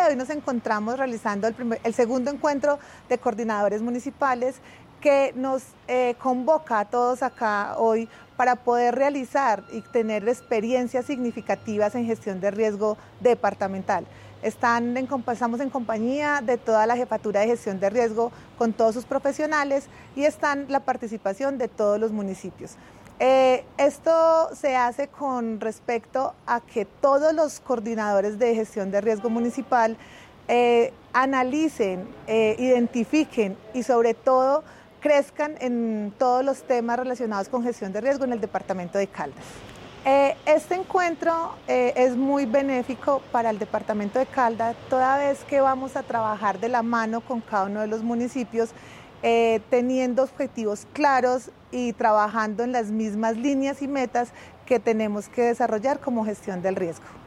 hoy nos encontramos realizando el segundo encuentro de coordinadores municipales que nos convoca a todos acá hoy para poder realizar y tener experiencias significativas en gestión de riesgo departamental. Estamos en compañía de toda la jefatura de gestión de riesgo con todos sus profesionales y están la participación de todos los municipios. Esto se hace con respecto a que todos los coordinadores de gestión de riesgo municipal analicen, identifiquen y sobre todo crezcan en todos los temas relacionados con gestión de riesgo en el departamento de Caldas. Este encuentro es muy benéfico para el departamento de Caldas, toda vez que vamos a trabajar de la mano con cada uno de los municipios, teniendo objetivos claros y trabajando en las mismas líneas y metas que tenemos que desarrollar como gestión del riesgo.